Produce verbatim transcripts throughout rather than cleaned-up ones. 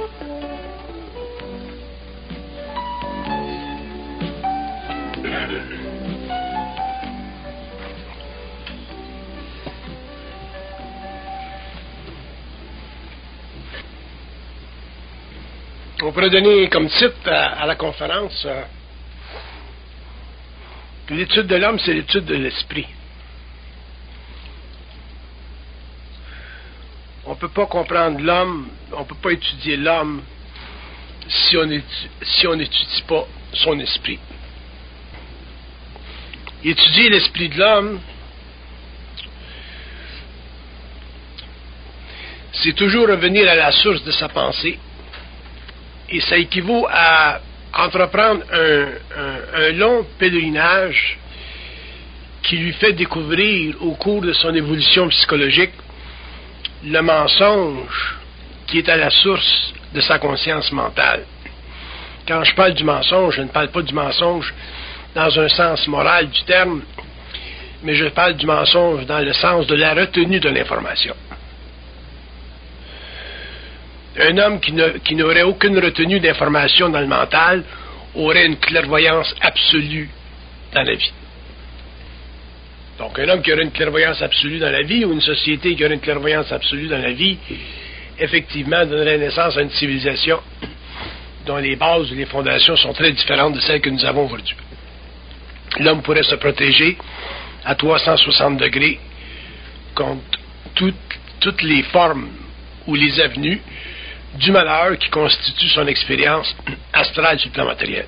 On pourrait donner comme titre à, à la conférence euh, l'étude de l'homme, c'est l'étude de l'esprit. On ne peut pas comprendre l'homme, on ne peut pas étudier l'homme si on étudie, si on n'étudie pas son esprit. Étudier l'esprit de l'homme, c'est toujours revenir à la source de sa pensée. Et ça équivaut à entreprendre un, un, un long pèlerinage qui lui fait découvrir au cours de son évolution psychologique le mensonge qui est à la source de sa conscience mentale. Quand je parle du mensonge, je ne parle pas du mensonge dans un sens moral du terme, mais je parle du mensonge dans le sens de la retenue de l'information. Un homme qui, ne, qui n'aurait aucune retenue d'information dans le mental aurait une clairvoyance absolue dans la vie. Donc, un homme qui aurait une clairvoyance absolue dans la vie, ou une société qui aurait une clairvoyance absolue dans la vie, effectivement, donnerait naissance à une civilisation dont les bases ou les fondations sont très différentes de celles que nous avons aujourd'hui. L'homme pourrait se protéger à trois cent soixante degrés contre toutes, toutes les formes ou les avenues du malheur qui constitue son expérience astrale sur le plan matériel.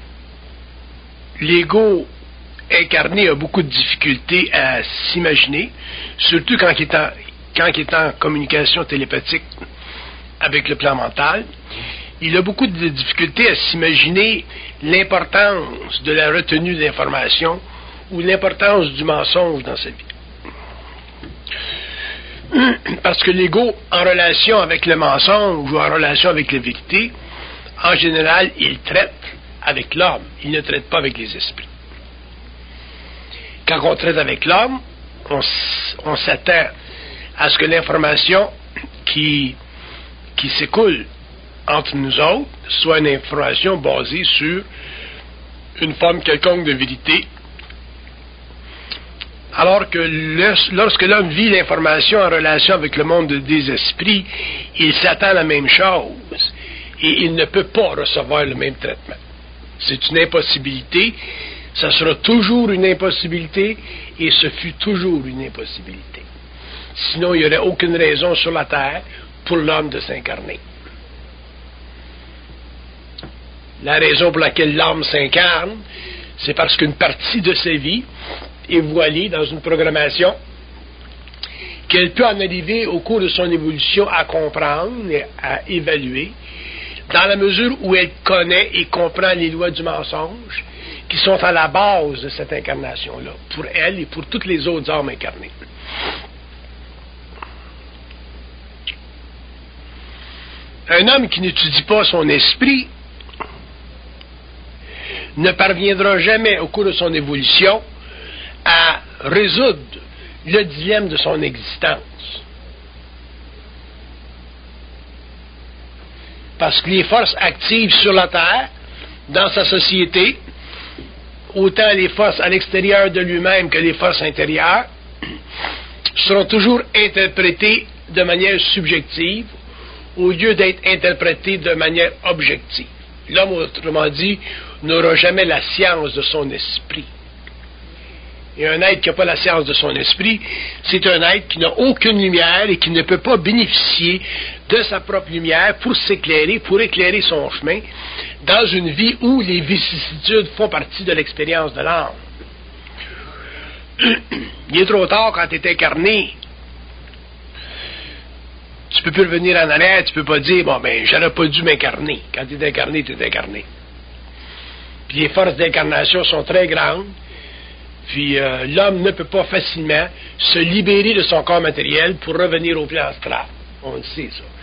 L'ego incarné a beaucoup de difficultés à s'imaginer, surtout quand il est en, quand il est en communication télépathique avec le plan mental. Il a beaucoup de difficultés à s'imaginer l'importance de la retenue d'informations ou l'importance du mensonge dans sa vie. Parce que l'ego, en relation avec le mensonge ou en relation avec la vérité, en général, il traite avec l'homme, il ne traite pas avec les esprits. Quand on traite avec l'homme, on, on s'attend à ce que l'information qui, qui s'écoule entre nous autres soit une information basée sur une forme quelconque de vérité. Alors que lorsque l'homme vit l'information en relation avec le monde des esprits, il s'attend à la même chose et il ne peut pas recevoir le même traitement. C'est une impossibilité, ça sera toujours une impossibilité et ce fut toujours une impossibilité. Sinon, il n'y aurait aucune raison sur la terre pour l'homme de s'incarner. La raison pour laquelle l'homme s'incarne, c'est parce qu'une partie de sa vie est voilée dans une programmation qu'elle peut en arriver au cours de son évolution à comprendre et à évaluer, dans la mesure où elle connaît et comprend les lois du mensonge qui sont à la base de cette incarnation-là, pour elle et pour toutes les autres âmes incarnées. Un homme qui n'étudie pas son esprit ne parviendra jamais au cours de son évolution à résoudre le dilemme de son existence. Parce que les forces actives sur la Terre, dans sa société, autant les forces à l'extérieur de lui-même que les forces intérieures, seront toujours interprétées de manière subjective au lieu d'être interprétées de manière objective. L'homme, autrement dit, n'aura jamais la science de son esprit. Et un être qui n'a pas la science de son esprit, c'est un être qui n'a aucune lumière et qui ne peut pas bénéficier de sa propre lumière pour s'éclairer, pour éclairer son chemin, dans une vie où les vicissitudes font partie de l'expérience de l'âme. Il est trop tard quand tu es incarné. Tu peux plus revenir en arrière, tu peux pas dire, bon, ben, j'aurais pas dû m'incarner. Quand tu es incarné, tu es incarné. Puis les forces d'incarnation sont très grandes. Puis euh, l'homme ne peut pas facilement se libérer de son corps matériel pour revenir au plan astral. On le sait, ça.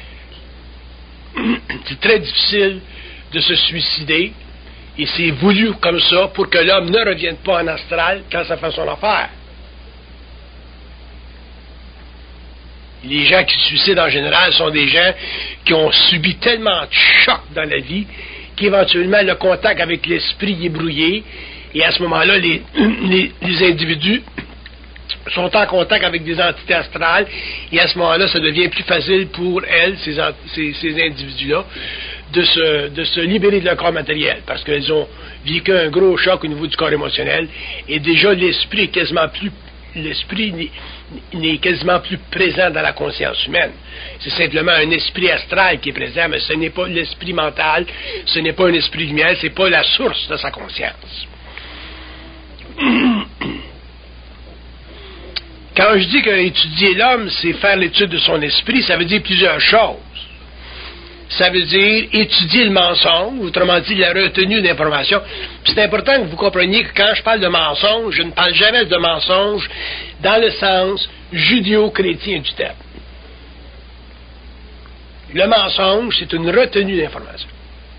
C'est très difficile de se suicider, et c'est voulu comme ça pour que l'homme ne revienne pas en astral quand ça fait son affaire. Les gens qui se suicident en général sont des gens qui ont subi tellement de chocs dans la vie qu'éventuellement le contact avec l'esprit est brouillé, et à ce moment-là, les, les, les individus sont en contact avec des entités astrales, et à ce moment-là, ça devient plus facile pour elles, ces, ces, ces individus-là, de se, de se libérer de leur corps matériel, parce qu'elles ont vécu un gros choc au niveau du corps émotionnel, et déjà l'esprit est quasiment plus l'esprit n'est quasiment plus présent dans la conscience humaine. C'est simplement un esprit astral qui est présent, mais ce n'est pas l'esprit mental, ce n'est pas un esprit lumière, ce n'est pas la source de sa conscience. Quand je dis qu'étudier l'homme, c'est faire l'étude de son esprit, ça veut dire plusieurs choses. Ça veut dire étudier le mensonge, autrement dit la retenue d'informations. Puis c'est important que vous compreniez que quand je parle de mensonge, je ne parle jamais de mensonge dans le sens judéo-chrétien du terme. Le mensonge, c'est une retenue d'informations.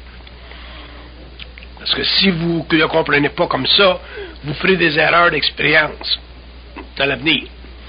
Parce que si vous ne le comprenez pas comme ça, vous ferez des erreurs d'expérience dans l'avenir.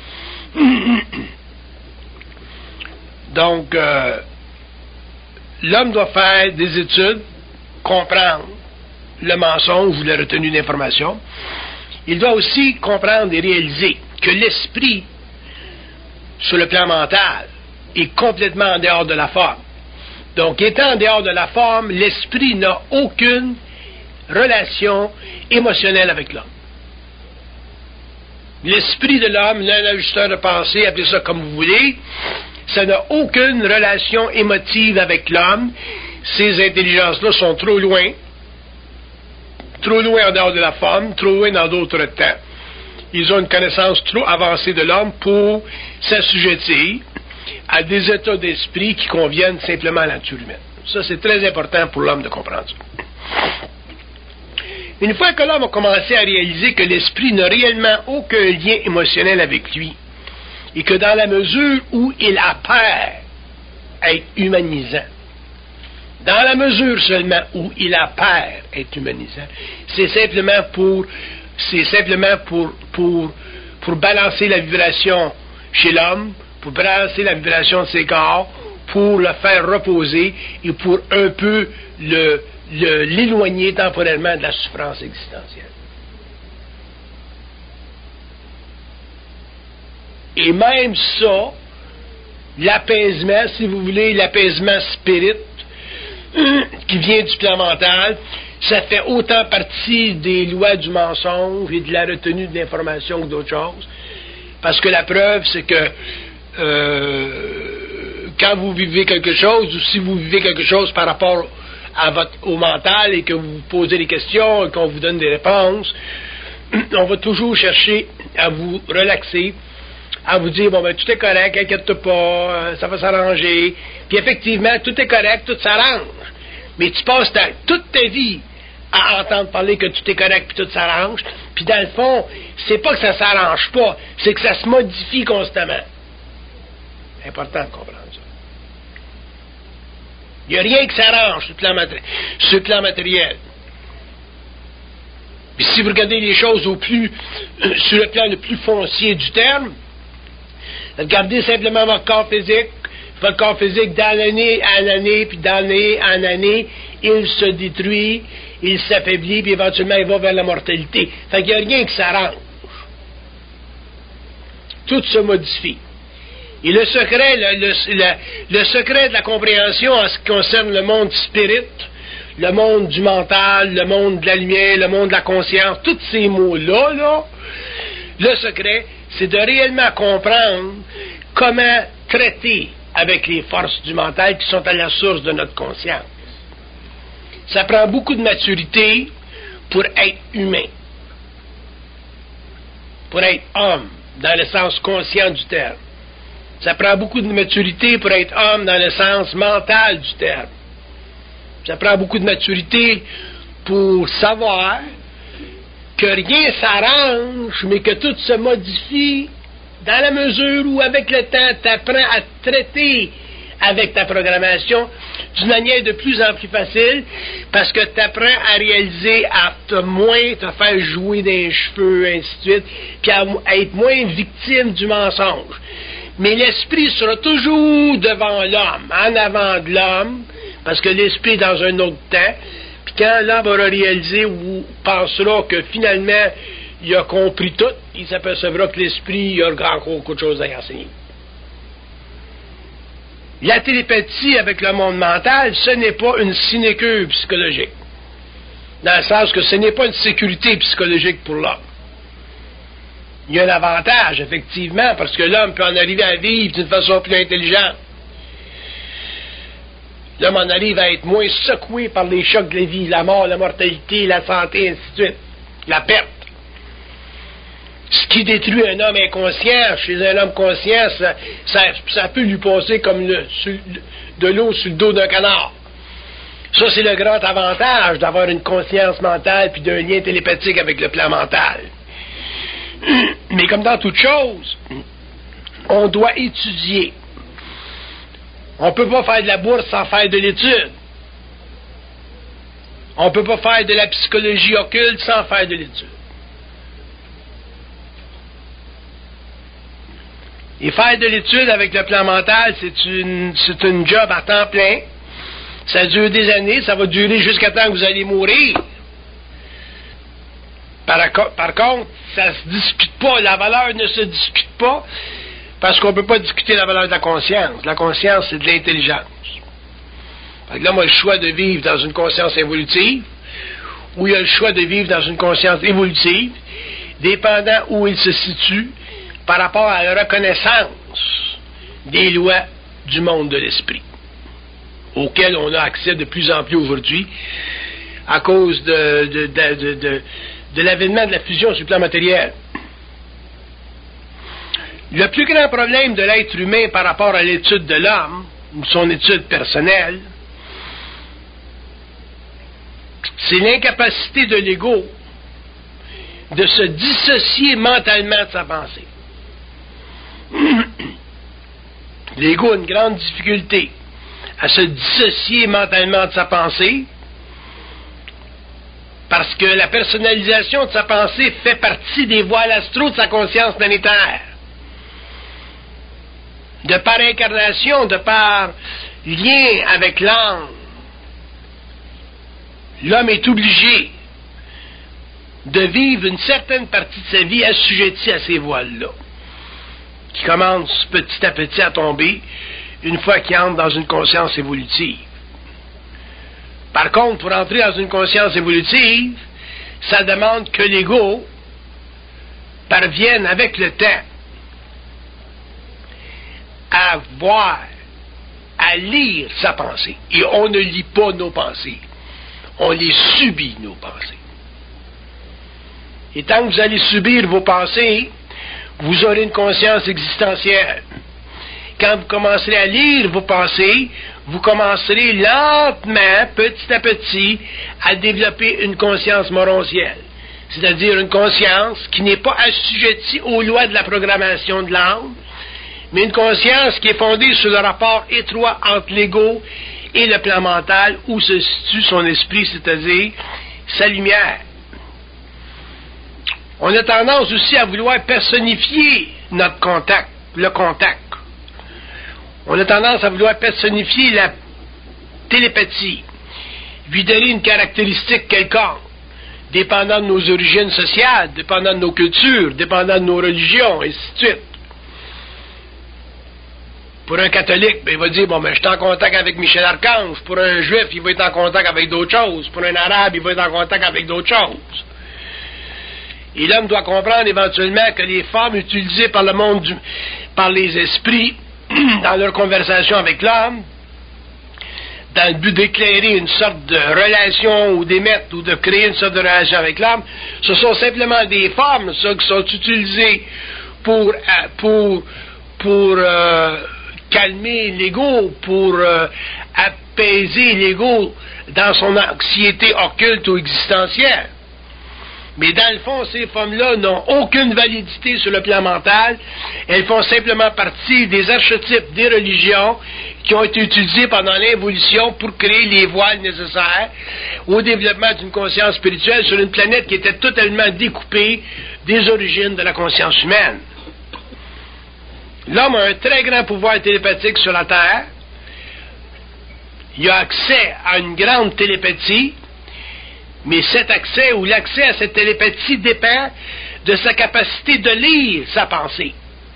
Donc, euh, l'homme doit faire des études, comprendre le mensonge ou la retenue d'informations. Il doit aussi comprendre et réaliser que l'esprit, sur le plan mental, est complètement en dehors de la forme. Donc, étant en dehors de la forme, l'esprit n'a aucune relation émotionnelle avec l'homme. L'esprit de l'homme, l'ajusteur de pensée, appelez ça comme vous voulez, ça n'a aucune relation émotive avec l'homme. Ces intelligences-là sont trop loin, trop loin en dehors de la forme, trop loin dans d'autres temps. Ils ont une connaissance trop avancée de l'homme pour s'assujettir à des états d'esprit qui conviennent simplement à la nature humaine. Ça, c'est très important pour l'homme de comprendre ça. Une fois que l'homme a commencé à réaliser que l'esprit n'a réellement aucun lien émotionnel avec lui, et que dans la mesure où il apparaît être humanisant, dans la mesure seulement où il apparaît être humanisant, c'est simplement pour c'est simplement pour, pour, pour balancer la vibration chez l'homme, pour balancer la vibration de ses corps, pour le faire reposer et pour un peu le, le, l'éloigner temporairement de la souffrance existentielle. Et même ça, l'apaisement, si vous voulez, l'apaisement spirit, qui vient du plan mental, ça fait autant partie des lois du mensonge et de la retenue de l'information que d'autres choses. Parce que la preuve, c'est que euh, quand vous vivez quelque chose, ou si vous vivez quelque chose par rapport à votre, au mental et que vous vous posez des questions et qu'on vous donne des réponses, on va toujours chercher à vous relaxer, à vous dire, bon, ben, tout est correct, inquiète-toi pas, ça va s'arranger. Puis effectivement, tout est correct, tout s'arrange. Mais tu passes ta, toute ta vie à entendre parler que tout est correct puis tout s'arrange. Puis dans le fond, c'est pas que ça s'arrange pas, c'est que ça se modifie constamment. C'est important de comprendre ça. Il n'y a rien qui s'arrange sur le plan, matéri- sur le plan matériel. Puis si vous regardez les choses au plus, euh, sur le plan le plus foncier du terme, regardez simplement votre corps physique. Votre corps physique, d'année en année, puis d'année en année, il se détruit, il s'affaiblit, puis éventuellement il va vers la mortalité. Fait qu'il n'y a rien qui s'arrange. Tout se modifie. Et le secret, le, le, le, le secret de la compréhension en ce qui concerne le monde spirit, le monde du mental, le monde de la lumière, le monde de la conscience, tous ces mots-là, là, le secret, c'est de réellement comprendre comment traiter avec les forces du mental qui sont à la source de notre conscience. Ça prend beaucoup de maturité pour être humain, pour être homme, dans le sens conscient du terme. Ça prend beaucoup de maturité pour être homme dans le sens mental du terme. Ça prend beaucoup de maturité pour savoir que rien s'arrange, mais que tout se modifie dans la mesure où, avec le temps, tu apprends à traiter avec ta programmation d'une manière de plus en plus facile, parce que tu apprends à réaliser, à te moins te faire jouer des cheveux, ainsi de suite, puis à, à être moins victime du mensonge. Mais l'esprit sera toujours devant l'homme, en avant de l'homme, parce que l'esprit est dans un autre temps. Puis quand l'homme aura réalisé ou pensera que finalement il a compris tout, il s'apercevra que l'esprit a encore beaucoup de choses à y enseigner. La télépathie avec le monde mental, ce n'est pas une sinécure psychologique. Dans le sens que ce n'est pas une sécurité psychologique pour l'homme. Il y a un avantage, effectivement, parce que l'homme peut en arriver à vivre d'une façon plus intelligente. L'homme en arrive à être moins secoué par les chocs de la vie, la mort, la mortalité, la santé, ainsi de suite. La perte. Ce qui détruit un homme inconscient, chez un homme conscient, ça, ça, ça peut lui passer comme le, sur, de l'eau sur le dos d'un canard. Ça, c'est le grand avantage d'avoir une conscience mentale puis d'un lien télépathique avec le plan mental. Mais comme dans toute chose, on doit étudier. On ne peut pas faire de la bourse sans faire de l'étude. On ne peut pas faire de la psychologie occulte sans faire de l'étude. Et faire de l'étude avec le plan mental, c'est une, c'est une job à temps plein. Ça dure des années, ça va durer jusqu'à temps que vous allez mourir. Par, par contre, ça ne se discute pas, la valeur ne se discute pas, parce qu'on ne peut pas discuter la valeur de la conscience. La conscience, c'est de l'intelligence. Fait que là, moi, le choix de vivre dans une conscience évolutive, ou il y a le choix de vivre dans une conscience évolutive, dépendant où il se situe, par rapport à la reconnaissance des lois du monde de l'esprit, auxquelles on a accès de plus en plus aujourd'hui, à cause de, de, de, de, de, de l'avènement de la fusion sur le plan matériel. Le plus grand problème de l'être humain par rapport à l'étude de l'homme, ou son étude personnelle, c'est l'incapacité de l'ego de se dissocier mentalement de sa pensée. L'ego a une grande difficulté à se dissocier mentalement de sa pensée, parce que la personnalisation de sa pensée fait partie des voiles astro de sa conscience planétaire. De par incarnation, de par lien avec l'âme, l'homme est obligé de vivre une certaine partie de sa vie assujettie à ces voiles-là, qui commencent petit à petit à tomber une fois qu'il entre dans une conscience évolutive. Par contre, pour entrer dans une conscience évolutive, ça demande que l'ego parvienne avec le temps à voir, à lire sa pensée. Et on ne lit pas nos pensées. On les subit, nos pensées. Et tant que vous allez subir vos pensées, vous aurez une conscience existentielle. Quand vous commencerez à lire vos pensées, vous commencerez lentement, petit à petit, à développer une conscience moroncielle. C'est-à-dire une conscience qui n'est pas assujettie aux lois de la programmation de l'âme, mais une conscience qui est fondée sur le rapport étroit entre l'ego et le plan mental, où se situe son esprit, c'est-à-dire sa lumière. On a tendance aussi à vouloir personnifier notre contact, le contact. On a tendance à vouloir personnifier la télépathie, lui donner une caractéristique quelconque, dépendant de nos origines sociales, dépendant de nos cultures, dépendant de nos religions, et ainsi de suite. Pour un catholique, ben, il va dire, bon, ben, je suis en contact avec Michel Archange. Pour un juif, il va être en contact avec d'autres choses. Pour un arabe, il va être en contact avec d'autres choses. Et l'homme doit comprendre éventuellement que les formes utilisées par le monde, du, par les esprits, dans leur conversation avec l'homme, dans le but d'éclairer une sorte de relation ou d'émettre ou de créer une sorte de relation avec l'homme, ce sont simplement des formes, ça, qui sont utilisées pour, pour, pour euh, calmer l'ego, pour euh, apaiser l'ego dans son anxiété occulte ou existentielle. Mais dans le fond, ces formes-là n'ont aucune validité sur le plan mental. Elles font simplement partie des archétypes des religions qui ont été utilisés pendant l'évolution pour créer les voiles nécessaires au développement d'une conscience spirituelle sur une planète qui était totalement découpée des origines de la conscience humaine. L'homme a un très grand pouvoir télépathique sur la Terre. Il a accès à une grande télépathie, mais cet accès ou l'accès à cette télépathie dépend de sa capacité de lire sa pensée.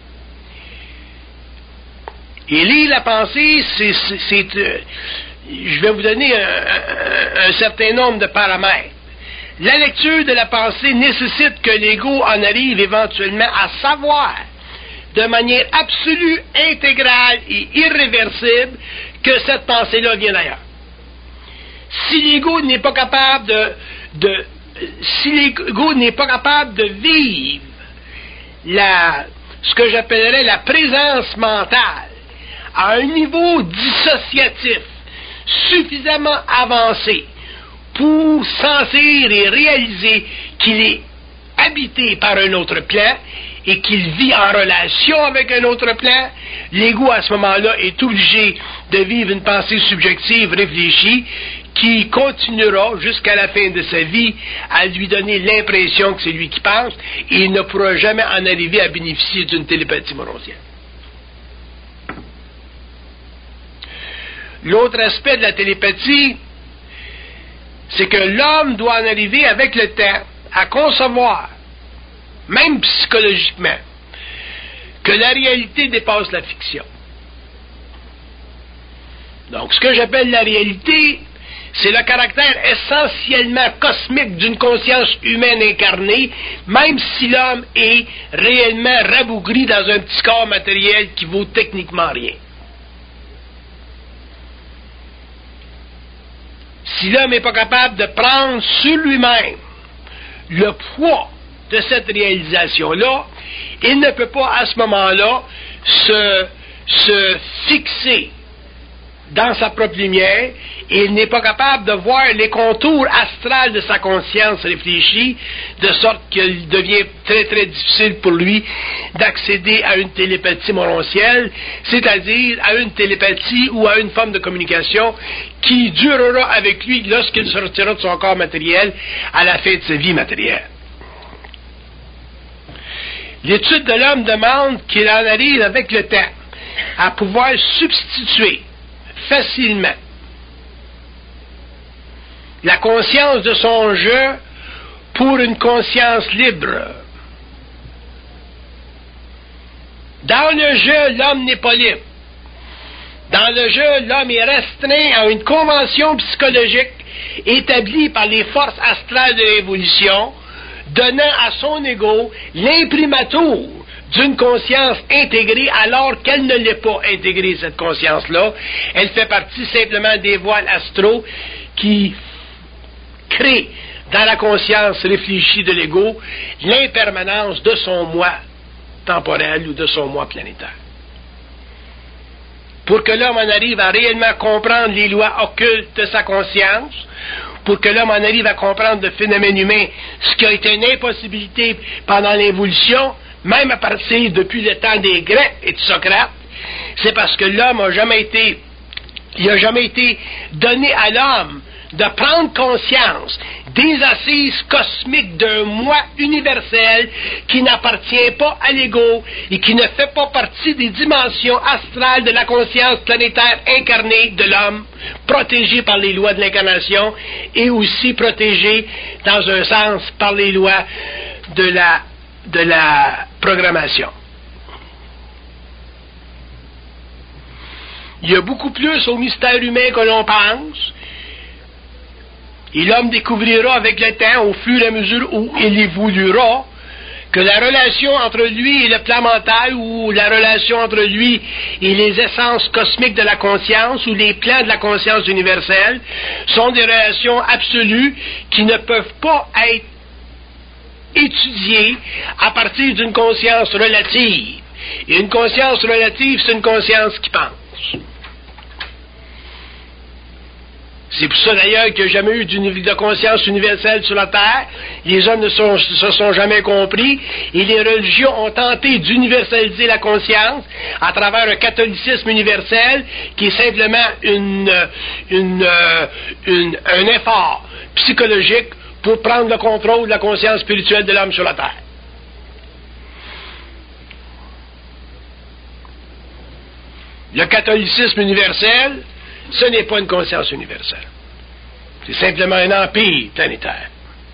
Et lire la pensée, c'est... c'est, c'est euh, je vais vous donner un, un, un certain nombre de paramètres. La lecture de la pensée nécessite que l'ego en arrive éventuellement à savoir de manière absolue, intégrale et irréversible que cette pensée-là vient d'ailleurs. Si l'ego n'est pas capable de, de si l'ego n'est pas capable de vivre la, ce que j'appellerais la présence mentale à un niveau dissociatif suffisamment avancé pour sentir et réaliser qu'il est habité par un autre plan et qu'il vit en relation avec un autre plan, l'ego à ce moment-là est obligé de vivre une pensée subjective réfléchie qui continuera jusqu'à la fin de sa vie à lui donner l'impression que c'est lui qui pense, et il ne pourra jamais en arriver à bénéficier d'une télépathie morontienne. L'autre aspect de la télépathie, c'est que l'homme doit en arriver avec le temps à concevoir, même psychologiquement, que la réalité dépasse la fiction. Donc, ce que j'appelle la réalité, c'est le caractère essentiellement cosmique d'une conscience humaine incarnée, même si l'homme est réellement rabougri dans un petit corps matériel qui vaut techniquement rien. Si l'homme n'est pas capable de prendre sur lui-même le poids de cette réalisation-là, il ne peut pas à ce moment-là se, se fixer dans sa propre lumière, et il n'est pas capable de voir les contours astrales de sa conscience réfléchie, de sorte qu'il devient très très difficile pour lui d'accéder à une télépathie morontielle, c'est-à-dire à une télépathie ou à une forme de communication qui durera avec lui lorsqu'il sortira de son corps matériel à la fin de sa vie matérielle. L'étude de l'homme demande qu'il en arrive avec le temps à pouvoir substituer facilement la conscience de son jeu pour une conscience libre. Dans le jeu, l'homme n'est pas libre. Dans le jeu, l'homme est restreint à une convention psychologique établie par les forces astrales de l'évolution, donnant à son ego l'imprimatur d'une conscience intégrée alors qu'elle ne l'est pas intégrée, cette conscience-là. Elle fait partie simplement des voiles astraux qui créent dans la conscience réfléchie de l'ego l'impermanence de son moi temporel ou de son moi planétaire. Pour que l'homme en arrive à réellement comprendre les lois occultes de sa conscience, pour que l'homme en arrive à comprendre le phénomène humain, ce qui a été une impossibilité pendant l'évolution, même à partir depuis le temps des Grecs et de Socrate, c'est parce que l'homme n'a jamais été, il n'a jamais été donné à l'homme de prendre conscience des assises cosmiques d'un moi universel qui n'appartient pas à l'ego et qui ne fait pas partie des dimensions astrales de la conscience planétaire incarnée de l'homme, protégée par les lois de l'incarnation et aussi protégée dans un sens par les lois de la, de la programmation. Il y a beaucoup plus au mystère humain que l'on pense. Et l'homme découvrira avec le temps, au fur et à mesure où il évoluera, que la relation entre lui et le plan mental, ou la relation entre lui et les essences cosmiques de la conscience, ou les plans de la conscience universelle, sont des relations absolues qui ne peuvent pas être étudiées à partir d'une conscience relative. Et une conscience relative, c'est une conscience qui pense. C'est pour ça d'ailleurs qu'il n'y a jamais eu de conscience universelle sur la Terre. Les hommes ne sont, se sont jamais compris et les religions ont tenté d'universaliser la conscience à travers un catholicisme universel qui est simplement une, une, une, un effort psychologique pour prendre le contrôle de la conscience spirituelle de l'homme sur la Terre. Le catholicisme universel, ce n'est pas une conscience universelle. C'est simplement un empire planétaire.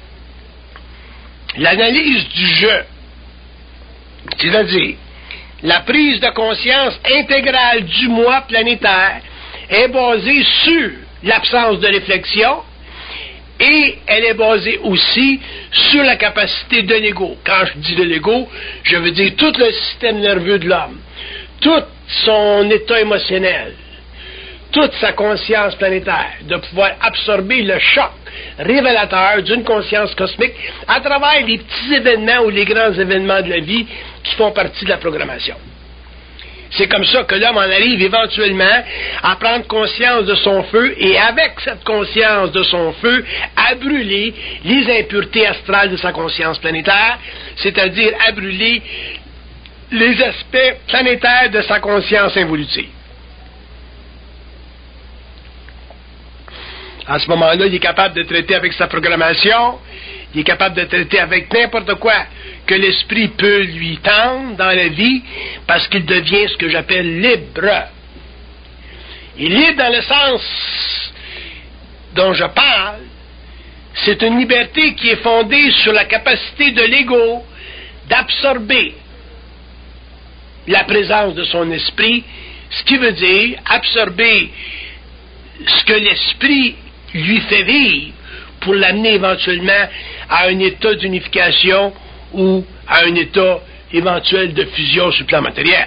L'analyse du je, c'est-à-dire la prise de conscience intégrale du moi planétaire, est basée sur l'absence de réflexion et elle est basée aussi sur la capacité de l'ego. Quand je dis de l'ego, je veux dire tout le système nerveux de l'homme, tout son état émotionnel, toute sa conscience planétaire, de pouvoir absorber le choc révélateur d'une conscience cosmique à travers les petits événements ou les grands événements de la vie qui font partie de la programmation. C'est comme ça que l'homme en arrive éventuellement à prendre conscience de son feu et avec cette conscience de son feu à brûler les impuretés astrales de sa conscience planétaire, c'est-à-dire à brûler les aspects planétaires de sa conscience involutive. À ce moment-là, il est capable de traiter avec sa programmation, il est capable de traiter avec n'importe quoi que l'esprit peut lui tendre dans la vie, parce qu'il devient ce que j'appelle libre. Et libre dans le sens dont je parle, c'est une liberté qui est fondée sur la capacité de l'ego d'absorber la présence de son esprit, ce qui veut dire absorber ce que l'esprit lui fait vivre pour l'amener éventuellement à un état d'unification ou à un état éventuel de fusion sur le plan matériel.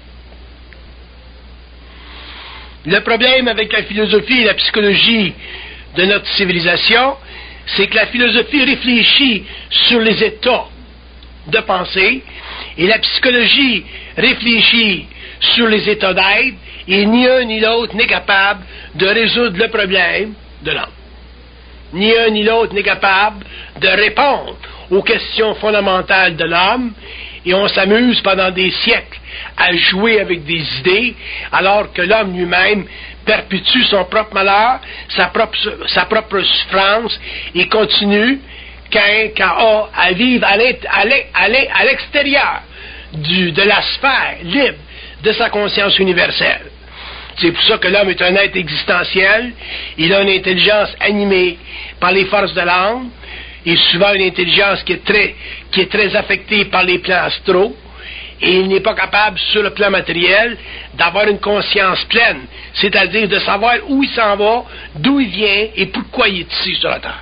Le problème avec la philosophie et la psychologie de notre civilisation, c'est que la philosophie réfléchit sur les états de pensée et la psychologie réfléchit sur les états d'être et ni un ni l'autre n'est capable de résoudre le problème de l'homme. Ni un ni l'autre n'est capable de répondre aux questions fondamentales de l'homme et on s'amuse pendant des siècles à jouer avec des idées alors que l'homme lui-même perpétue son propre malheur, sa propre, sa propre souffrance et continue qu'un K.A. à vivre à l'extérieur du, de la sphère libre de sa conscience universelle. C'est pour ça que l'homme est un être existentiel, il a une intelligence animée par les forces de l'âme, et souvent une intelligence qui est très, qui est très affectée par les plans astraux, et il n'est pas capable, sur le plan matériel, d'avoir une conscience pleine, c'est-à-dire de savoir où il s'en va, d'où il vient et pourquoi il est ici sur la Terre.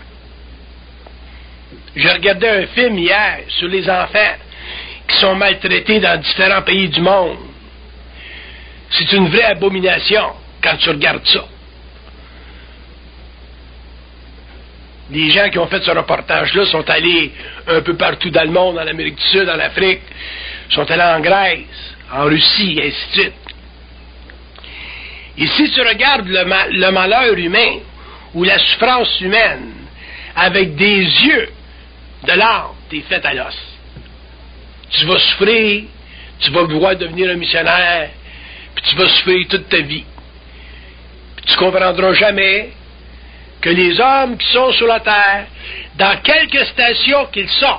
Je regardais un film hier sur les enfants qui sont maltraités dans différents pays du monde. C'est une vraie abomination quand tu regardes ça. Les gens qui ont fait ce reportage-là sont allés un peu partout dans le monde, en Amérique du Sud, en Afrique, sont allés en Grèce, en Russie, et ainsi de suite. Et si tu regardes le, ma- le malheur humain ou la souffrance humaine avec des yeux de l'âme, t'es fait à l'os. Tu vas souffrir, tu vas vouloir devenir un missionnaire, puis tu vas souffrir toute ta vie. Puis tu comprendras jamais que les hommes qui sont sur la terre, dans quelque station qu'ils sont,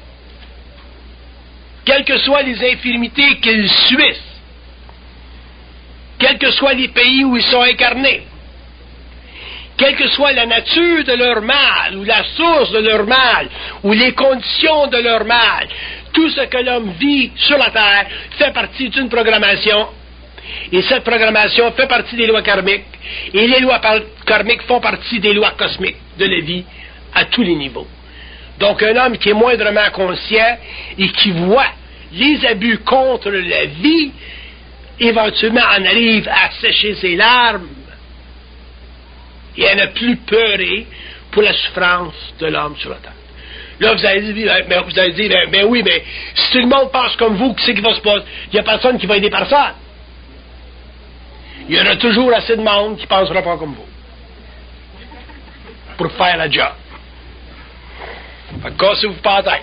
quelles que soient les infirmités qu'ils subissent, quels que soient les pays où ils sont incarnés, quelle que soit la nature de leur mal, ou la source de leur mal, ou les conditions de leur mal, tout ce que l'homme vit sur la terre fait partie d'une programmation. Et cette programmation fait partie des lois karmiques. Et les lois karmiques font partie des lois cosmiques de la vie à tous les niveaux. Donc un homme qui est moindrement conscient et qui voit les abus contre la vie, éventuellement en arrive à sécher ses larmes et à ne plus pleurer pour la souffrance de l'homme sur la terre. Là, vous allez dire, ben, vous allez dire, ben, ben oui, mais si tout le monde pense comme vous, qu'est-ce qui va se passer? Il n'y a personne qui va aider personne. Il y aura toujours assez de monde qui ne pensera pas comme vous pour faire la job. Fait que cassez-vous pas la tête.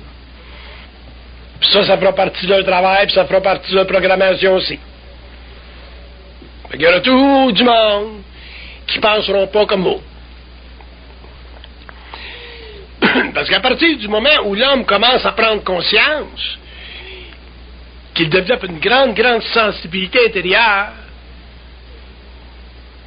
Puis ça, ça fera partie de leur travail, puis ça fera partie de leur programmation aussi. Fait qu'il y aura tout du monde qui ne penseront pas comme vous. Parce qu'à partir du moment où l'homme commence à prendre conscience qu'il développe une grande, grande sensibilité intérieure,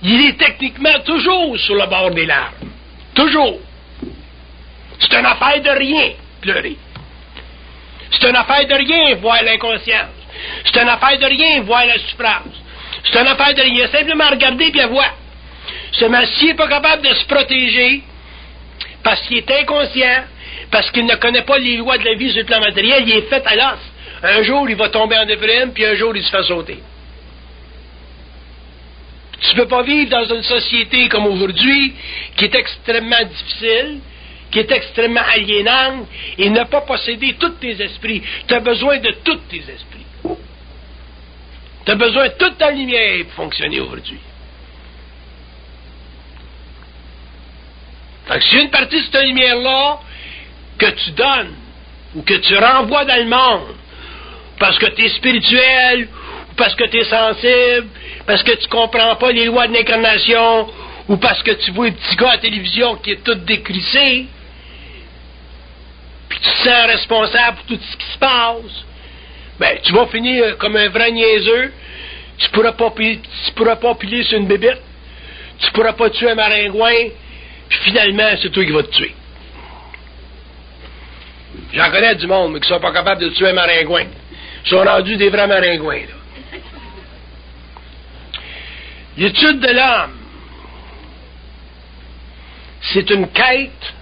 il est techniquement toujours sur le bord des larmes. Toujours. C'est une affaire de rien, pleurer. C'est une affaire de rien, voir l'inconscience. C'est une affaire de rien, voir la souffrance. C'est une affaire de rien. Simplement regarder et voir. Seulement, s'il n'est pas capable de se protéger, parce qu'il est inconscient, parce qu'il ne connaît pas les lois de la vie sur le plan matériel, il est fait à l'os. Un jour, il va tomber en déprime, puis un jour, il se fait sauter. Tu ne peux pas vivre dans une société comme aujourd'hui, qui est extrêmement difficile, qui est extrêmement aliénante, et ne pas posséder tous tes esprits. Tu as besoin de tous tes esprits. Tu as besoin de toute ta lumière pour fonctionner aujourd'hui. Fait que si une partie de cette lumière-là que tu donnes, ou que tu renvoies dans le monde, parce que tu es spirituel, ou parce que tu es sensible, parce que tu comprends pas les lois de l'incarnation, ou parce que tu vois un petit gars à la télévision qui est tout décrissé, puis tu te sens responsable pour tout ce qui se passe, ben, tu vas finir comme un vrai niaiseux, tu pourras pas, tu pourras pas piler sur une bébête, tu pourras pas tuer un maringouin, puis finalement, c'est toi qui vas te tuer. J'en connais du monde, mais qui sont pas capables de tuer un maringouin. Ils sont rendus des vrais maringouins, là. L'étude de l'âme, c'est une quête,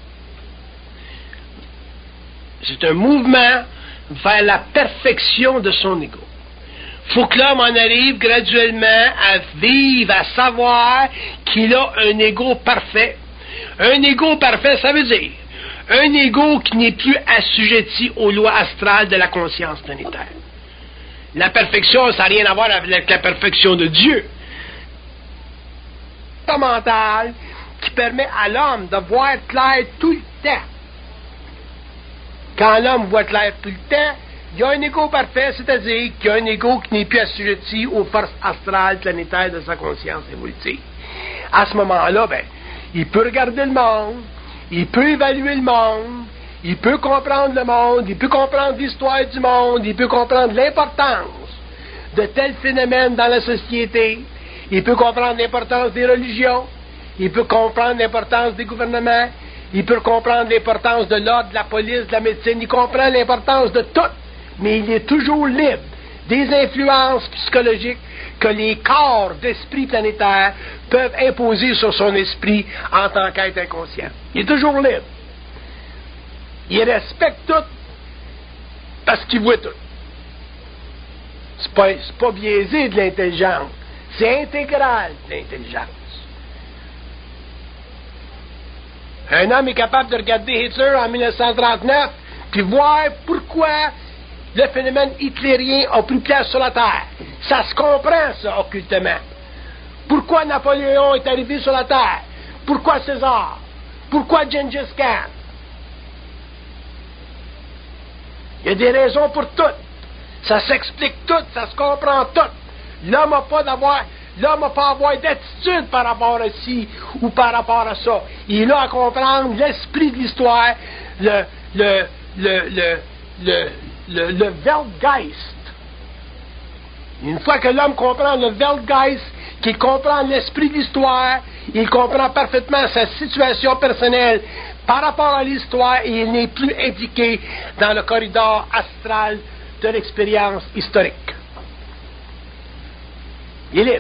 c'est un mouvement vers la perfection de son ego. Il faut que l'homme en arrive graduellement à vivre, à savoir qu'il a un ego parfait. Un ego parfait, ça veut dire un ego qui n'est plus assujetti aux lois astrales de la conscience planétaire. La perfection, ça n'a rien à voir avec la perfection de Dieu. C'est mental qui permet à l'homme de voir clair tout le temps. Quand l'homme voit clair tout le temps, il y a un ego parfait, c'est-à-dire qu'il y a un ego qui n'est plus assujetti aux forces astrales planétaires de sa conscience évolutive. À ce moment-là, ben, il peut regarder le monde, il peut évaluer le monde, il peut comprendre le monde, il peut comprendre l'histoire du monde, il peut comprendre l'importance de tels phénomènes dans la société, il peut comprendre l'importance des religions, il peut comprendre l'importance des gouvernements, il peut comprendre l'importance de l'ordre, de la police, de la médecine, il comprend l'importance de tout, mais il est toujours libre des influences psychologiques que les corps d'esprit planétaire peuvent imposer sur son esprit en tant qu'être inconscient. Il est toujours libre. Il respecte tout parce qu'il voit tout. C'est pas, c'est pas biaisé de l'intelligence, c'est intégral de l'intelligence. Un homme est capable de regarder Hitler en mille neuf cent trente-neuf puis voir pourquoi le phénomène hitlérien a pris place sur la Terre. Ça se comprend, ça, occultement. Pourquoi Napoléon est arrivé sur la Terre? Pourquoi César? Pourquoi Gengis Khan? Il y a des raisons pour tout. Ça s'explique tout, ça se comprend tout. L'homme n'a pas d'avoir, l'homme n'a pas à avoir d'attitude par rapport à ci ou par rapport à ça. Il est là à comprendre l'esprit de l'histoire, le, le, le, le, le, le, le Weltgeist. Une fois que l'homme comprend le Weltgeist, qu'il comprend l'esprit de l'histoire, il comprend parfaitement sa situation personnelle par rapport à l'histoire et il n'est plus impliqué dans le corridor astral de l'expérience historique. Il est libre.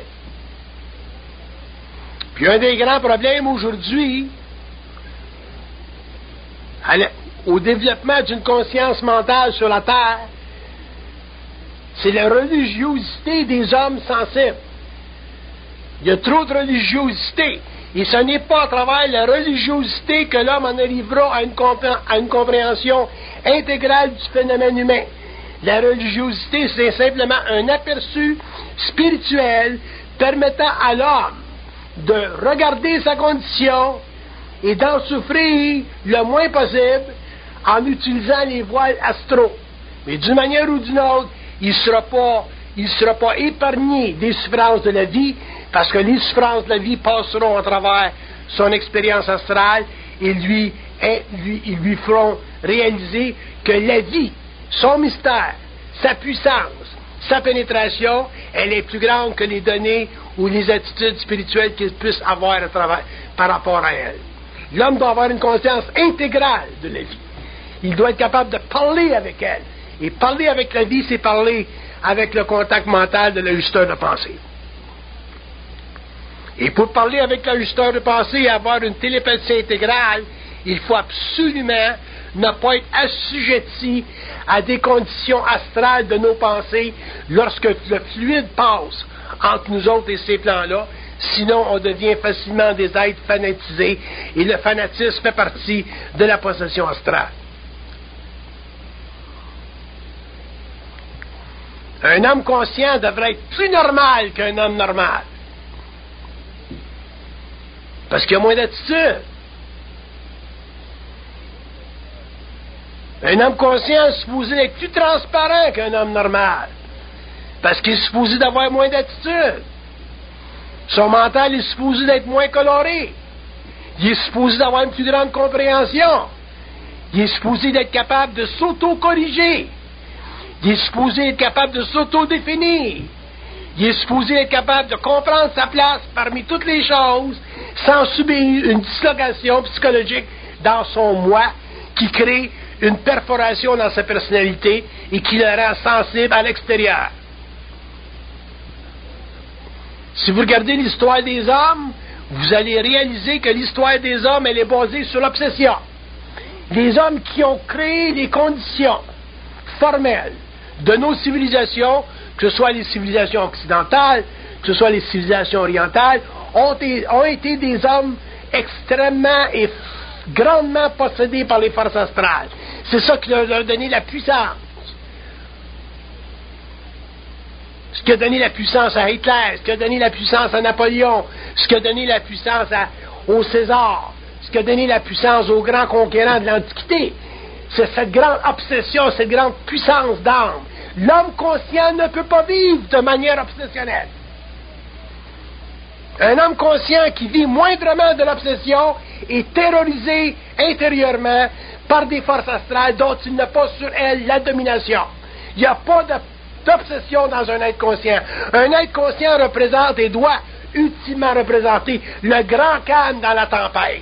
Puis un des grands problèmes aujourd'hui, au développement d'une conscience mentale sur la Terre, c'est la religiosité des hommes sensibles. Il y a trop de religiosité. Et ce n'est pas à travers la religiosité que l'homme en arrivera à une, compré- à une compréhension intégrale du phénomène humain. La religiosité, c'est simplement un aperçu spirituel permettant à l'homme de regarder sa condition et d'en souffrir le moins possible en utilisant les voiles astraux. Mais d'une manière ou d'une autre, il ne sera pas, il sera pas épargné des souffrances de la vie, parce que les souffrances de la vie passeront à travers son expérience astrale et lui, et lui, ils lui feront réaliser que la vie, son mystère, sa puissance, sa pénétration, elle est plus grande que les données ou les attitudes spirituelles qu'il puisse avoir à travers, par rapport à elle. L'homme doit avoir une conscience intégrale de la vie. Il doit être capable de parler avec elle. Et parler avec la vie, c'est parler avec le contact mental de l'ajusteur de pensée. Et pour parler avec l'ajusteur de pensée et avoir une télépathie intégrale, il faut absolument ne pas être assujetti à des conditions astrales de nos pensées lorsque le fluide passe entre nous autres et ces plans-là. Sinon, on devient facilement des êtres fanatisés et le fanatisme fait partie de la possession astrale. Un homme conscient devrait être plus normal qu'un homme normal. Parce qu'il y a moins d'attitude. Un homme conscient est supposé être plus transparent qu'un homme normal. Parce qu'il est supposé d'avoir moins d'attitude. Son mental est supposé d'être moins coloré. Il est supposé d'avoir une plus grande compréhension. Il est supposé d'être capable de s'auto-corriger. Il est supposé être capable de s'auto-définir. Il est supposé être capable de comprendre sa place parmi toutes les choses sans subir une dislocation psychologique dans son moi qui crée une perforation dans sa personnalité et qui le rend sensible à l'extérieur. Si vous regardez l'histoire des hommes, vous allez réaliser que l'histoire des hommes, elle est basée sur l'obsession. Les hommes qui ont créé les conditions formelles de nos civilisations, que ce soit les civilisations occidentales, que ce soit les civilisations orientales, ont été, ont été des hommes extrêmement et grandement possédés par les forces astrales. C'est ça qui leur a donné la puissance. Ce qui a donné la puissance à Hitler, ce qui a donné la puissance à Napoléon, ce qui a donné la puissance à, au César, ce qui a donné la puissance aux grands conquérants de l'Antiquité. C'est cette grande obsession, cette grande puissance d'âme. L'homme conscient ne peut pas vivre de manière obsessionnelle. Un homme conscient qui vit moindrement de l'obsession est terrorisé intérieurement par des forces astrales dont il n'a pas sur elle la domination. Il n'y a pas de, d'obsession dans un être conscient. Un être conscient représente et doit ultimement représenter le grand calme dans la tempête.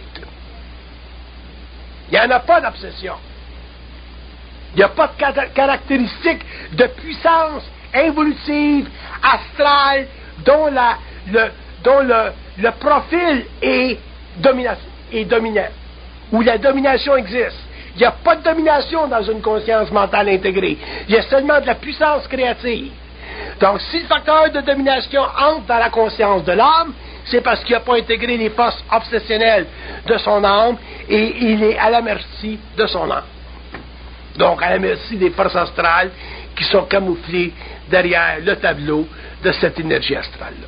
Il n'y en a pas d'obsession. Il n'y a pas de caractéristique de puissance involutive, astrale, dont, la, le, dont le, le profil est, domina, est dominant, où la domination existe. Il n'y a pas de domination dans une conscience mentale intégrée. Il y a seulement de la puissance créative. Donc, si le facteur de domination entre dans la conscience de l'âme, c'est parce qu'il n'a pas intégré les forces obsessionnelles de son âme et il est à la merci de son âme. Donc, à la merci des forces astrales qui sont camouflées derrière le tableau de cette énergie astrale-là.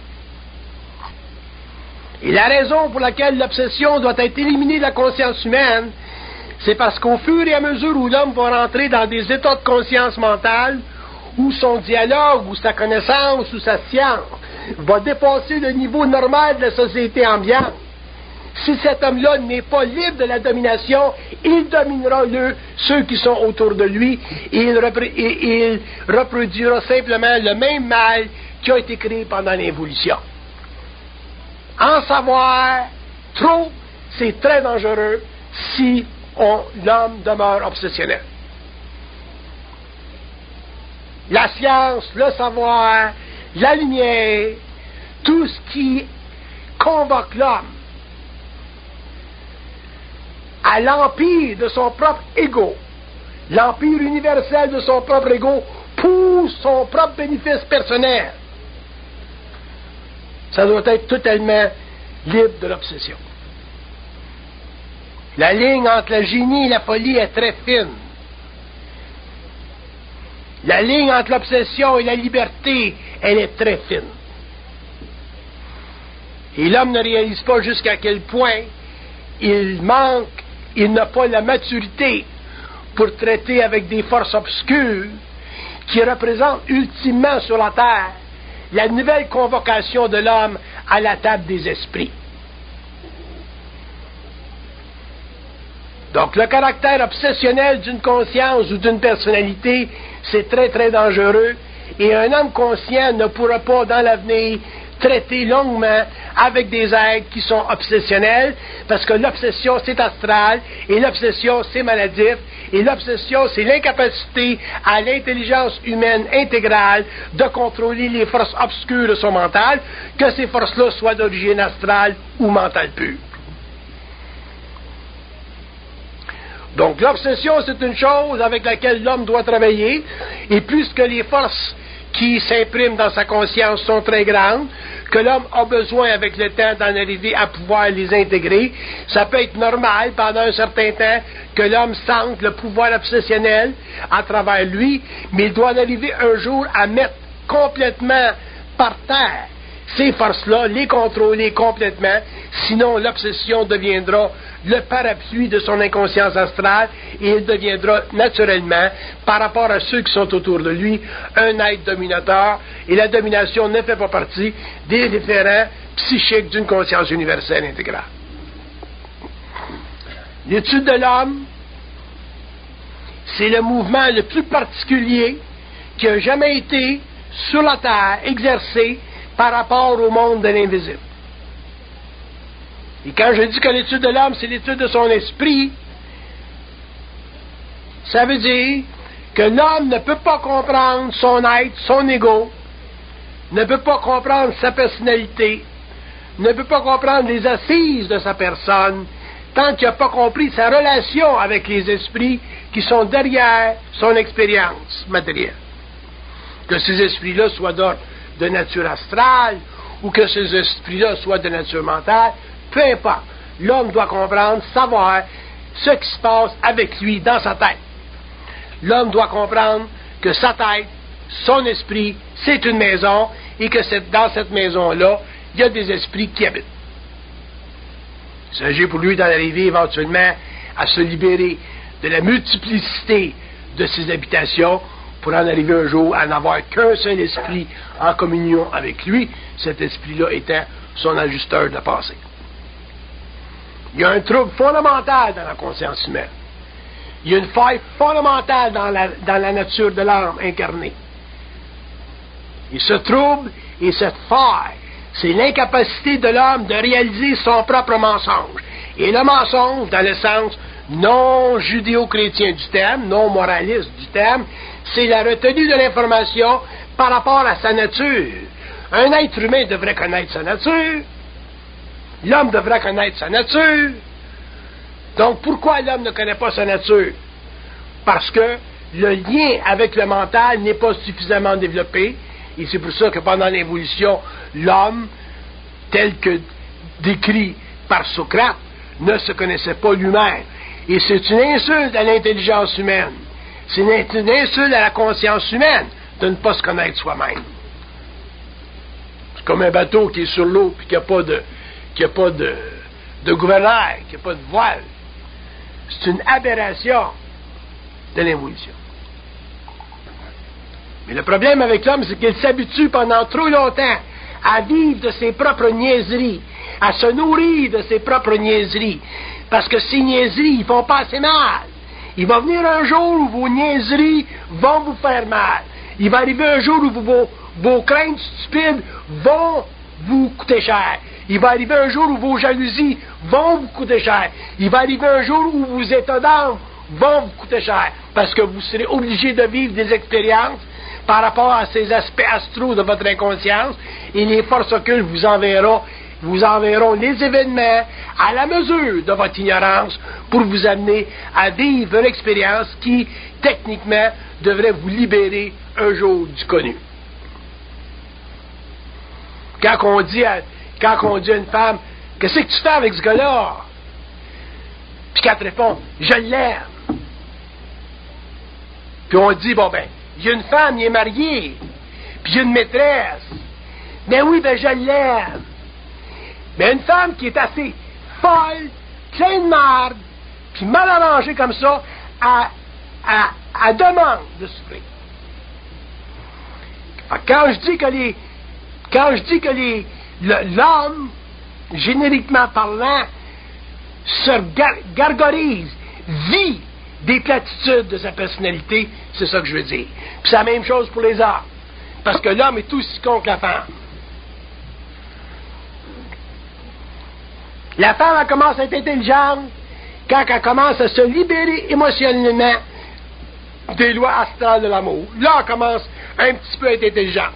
Et la raison pour laquelle l'obsession doit être éliminée de la conscience humaine, c'est parce qu'au fur et à mesure où l'homme va rentrer dans des états de conscience mentale, où son dialogue, ou sa connaissance, ou sa science va dépasser le niveau normal de la société ambiante, si cet homme-là n'est pas libre de la domination, il dominera le, ceux qui sont autour de lui et il, repré- et il reproduira simplement le même mal qui a été créé pendant l'évolution. En savoir trop, c'est très dangereux si on, l'homme demeure obsessionnel. La science, le savoir, la lumière, tout ce qui convoque l'homme à l'empire de son propre ego, l'empire universel de son propre ego pour son propre bénéfice personnel. Ça doit être totalement libre de l'obsession. La ligne entre le génie et la folie est très fine. La ligne entre l'obsession et la liberté, elle est très fine. Et l'homme ne réalise pas jusqu'à quel point il manque, il n'a pas la maturité pour traiter avec des forces obscures qui représentent ultimement sur la terre la nouvelle convocation de l'homme à la table des esprits. Donc, le caractère obsessionnel d'une conscience ou d'une personnalité, c'est très, très dangereux. Et un homme conscient ne pourra pas, dans l'avenir, traiter longuement avec des êtres qui sont obsessionnels, parce que l'obsession, c'est astral, et l'obsession, c'est maladif, et l'obsession, c'est l'incapacité à l'intelligence humaine intégrale de contrôler les forces obscures de son mental, que ces forces-là soient d'origine astrale ou mentale pure. Donc, l'obsession, c'est une chose avec laquelle l'homme doit travailler, et puisque les forces qui s'impriment dans sa conscience sont très grandes, que l'homme a besoin avec le temps d'en arriver à pouvoir les intégrer, ça peut être normal pendant un certain temps que l'homme sente le pouvoir obsessionnel à travers lui, mais il doit en arriver un jour à mettre complètement par terre ces forces-là, les contrôler complètement, sinon l'obsession deviendra le parapluie de son inconscience astrale et il deviendra naturellement, par rapport à ceux qui sont autour de lui, un être dominateur, et la domination ne fait pas partie des référents psychiques d'une conscience universelle intégrale. L'étude de l'homme, c'est le mouvement le plus particulier qui a jamais été sur la terre exercé par rapport au monde de l'invisible. Et quand je dis que l'étude de l'homme, c'est l'étude de son esprit, ça veut dire que l'homme ne peut pas comprendre son être, son ego, ne peut pas comprendre sa personnalité, ne peut pas comprendre les assises de sa personne, tant qu'il n'a pas compris sa relation avec les esprits qui sont derrière son expérience matérielle. Que ces esprits-là soient d'ordre de nature astrale, ou que ces esprits-là soient de nature mentale, peu importe. L'homme doit comprendre, savoir ce qui se passe avec lui dans sa tête. L'homme doit comprendre que sa tête, son esprit, c'est une maison, et que c'est, dans cette maison-là, il y a des esprits qui habitent. Il s'agit pour lui d'en arriver éventuellement à se libérer de la multiplicité de ses habitations, pour en arriver un jour à n'avoir qu'un seul esprit en communion avec lui, cet esprit-là étant son ajusteur de passé. Il y a un trouble fondamental dans la conscience humaine. Il y a une faille fondamentale dans la, dans la nature de l'âme incarnée. Et ce trouble et cette faille, c'est l'incapacité de l'homme de réaliser son propre mensonge. Et le mensonge, dans le sens non judéo-chrétien du terme, non moraliste du terme, c'est la retenue de l'information par rapport à sa nature. Un être humain devrait connaître sa nature. L'homme devrait connaître sa nature. Donc, pourquoi l'homme ne connaît pas sa nature? Parce que le lien avec le mental n'est pas suffisamment développé, et c'est pour ça que pendant l'évolution, l'homme, tel que décrit par Socrate, ne se connaissait pas lui-même. Et c'est une insulte à l'intelligence humaine. C'est une insulte à la conscience humaine de ne pas se connaître soi-même. C'est comme un bateau qui est sur l'eau et qui n'a pas de, qui a pas de, de gouvernail, qui n'a pas de voile. C'est une aberration de l'évolution. Mais le problème avec l'homme, c'est qu'il s'habitue pendant trop longtemps à vivre de ses propres niaiseries, à se nourrir de ses propres niaiseries. Parce que ces niaiseries, ils font pas assez mal. Il va venir un jour où vos niaiseries vont vous faire mal. Il va arriver un jour où vos, vos craintes stupides vont vous coûter cher. Il va arriver un jour où vos jalousies vont vous coûter cher. Il va arriver un jour où vos états d'âme vont vous coûter cher. Parce que vous serez obligé de vivre des expériences par rapport à ces aspects astraux de votre inconscience, et les forces occultes vous enverront vous enverront les événements à la mesure de votre ignorance pour vous amener à vivre une expérience qui, techniquement, devrait vous libérer un jour du connu. Quand on dit à, quand on dit à une femme, « Qu'est-ce que tu fais avec ce gars-là? » Puis qu'elle te répond, « Je l'aime. » Puis on dit, « Bon ben, il y a une femme, il est marié, puis il y a une maîtresse. Ben oui, ben je l'aime. » Mais une femme qui est assez folle, pleine de marde, puis mal arrangée comme ça, elle demande de souffrir. Quand je dis que les, quand je dis que les, le, l'homme, génériquement parlant, se gar, gargarise, vit des platitudes de sa personnalité, c'est ça que je veux dire. Puis c'est la même chose pour les hommes. Parce que l'homme est aussi con que la femme. La femme, elle commence à être intelligente quand elle commence à se libérer émotionnellement des lois astrales de l'amour. Là, elle commence un petit peu à être intelligente.